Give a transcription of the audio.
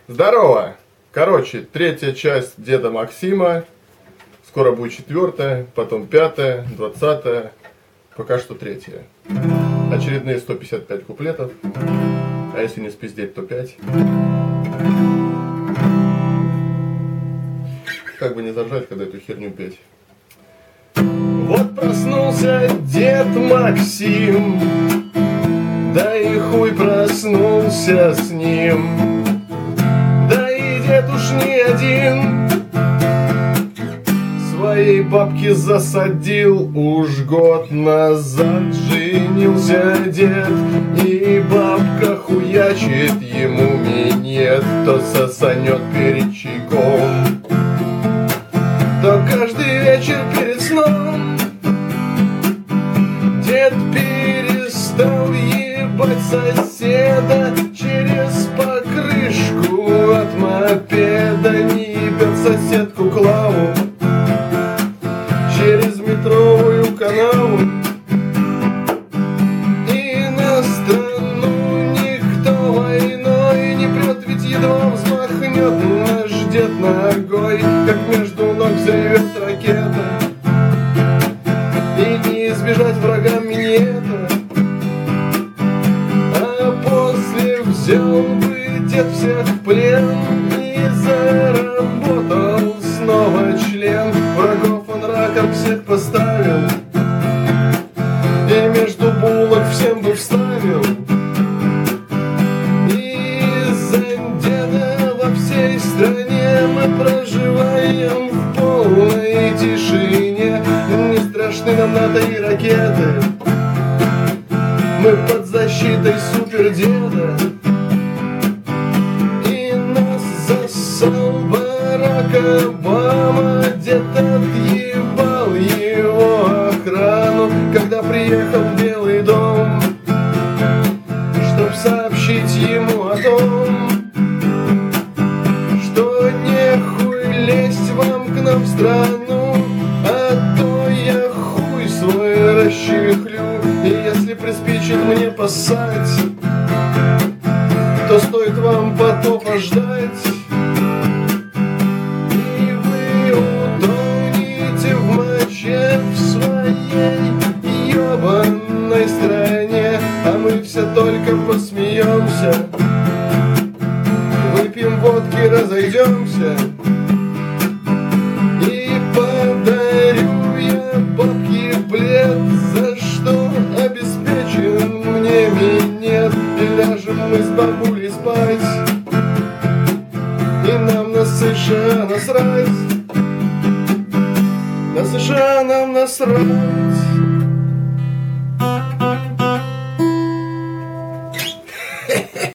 Здорово! Короче, третья часть Деда Максима. Скоро будет четвертая, потом пятая, 20-я. Пока что третья. Очередные 155 куплетов. А если не спиздеть, то 5. Как бы не заржать, когда эту херню петь. Вот проснулся Дед Максим, да и хуй проснулся с ним. Да и дед уж не один, своей бабке засадил уж год назад. Женился дед, и бабка хуячит ему минет, то сосанет перед чайком, то каждый вечер перед сном. Дед перестал ебать соседа через покрышку от мопеда, не ебет соседку Клаву через метровую канаву. И на страну никто войной не прет, ведь едва взмахнет наш дед ногой, как между ног взревет ракета, и не избежать врагам минета. А после взял бы дед всех в плен и заработал снова член. Врагов он раком всех поставил, и между булок всем бы вставил. И из-за деда во всей стране мы проживаем в полной тишине. Не страшны нам НАТО и ракеты, мы под защитой супердеда. И нас засал Барак Обама, дед отъебал его охрану, когда приехал в Белый дом, чтоб сообщить ему о том, что нехуй лезть вам к нам в страну, а то я хуй свой расчехлю. И если приспичит мне поссать, то стоит вам потопа ждать, и вы утонете в моче в своей ебаной стране. А мы все только посмеемся, выпьем водки, разойдемся. И подарю я бабке плед, за что обеспечен мне минет. И ляжем мы с бабулей спать, и нам на США насрать, на США нам насрать.